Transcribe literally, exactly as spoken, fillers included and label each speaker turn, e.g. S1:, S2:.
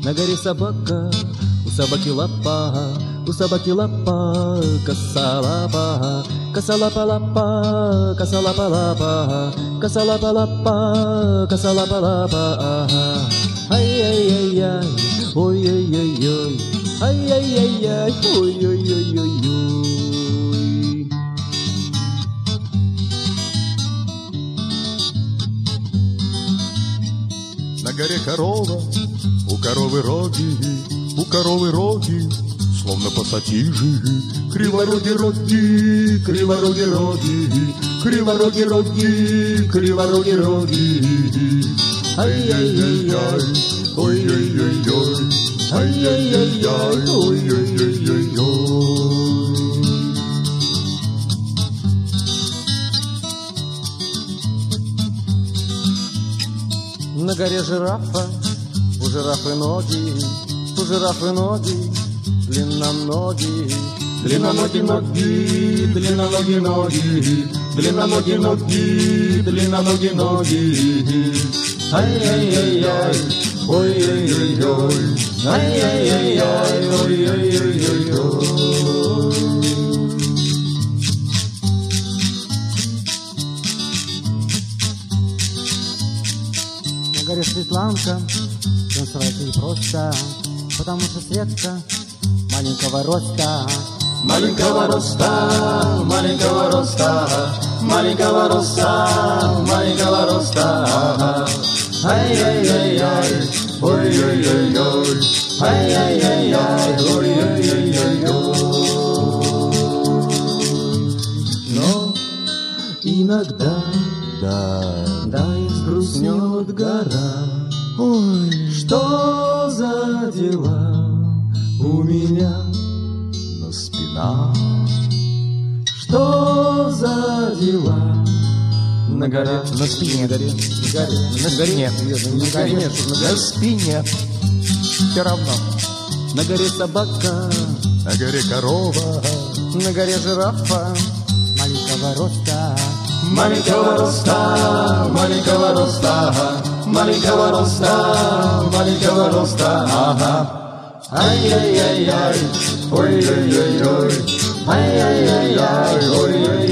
S1: На горе собака, у собаки лапа, у собаки лапа, косолапа, косолапа-лапа, косолапа-лапа, косолапа-лапа, косолапа-лапа. Ай-яй-яй-яй, ой-ой-ой-ой, ай-яй-яй-яй, ой-ой-ой-ой-ой.
S2: На горе корова, у коровы роги, у коровы роги, словно пассатижи. Кривороги роги, кривороги роги, кривороги роги, кривороги роги. Ай-яй-яй-яй, ой-ой-ой-ой, ай-яй-яй-яй, ой-ой-ой-ой-ой.
S1: На горе жирафа, у жирафы ноги, у жирафы ноги, длинноногие, длинноногие ноги, длинноногие ноги, длинноногие ноги, длинноногие ноги. Ай-яй-яй-яй, ой-ой-ой-ой, ай-яй-яй-яй, ой-ой-ой-ой-ой. На горе Светланка, танцевать ей просто, потому что Светка маленького роста. Маленького роста, маленького роста, маленького роста, маленького роста. Ай-яй-яй-яй, ой-ой-ой-ой, ай-яй-яй-яй, ой-ой-ой-ой-ой. Но иногда, да, да, и взгрустнет гора. Ой, что за дела у меня на спинах? Что за дела на горе?
S2: На спине,
S1: на горе, на горе,
S2: на спине,
S1: на горе,
S2: на спине. Все равно.
S1: На горе собака,
S2: на горе корова,
S1: на горе жирафа маленького роста.
S2: маленького роста, маленького роста, маленького роста, маленького роста. Ага. Ай-яй-яй-яй, ой-ой-ой-ой, ай-яй-яй-яй, ой-ой-ой.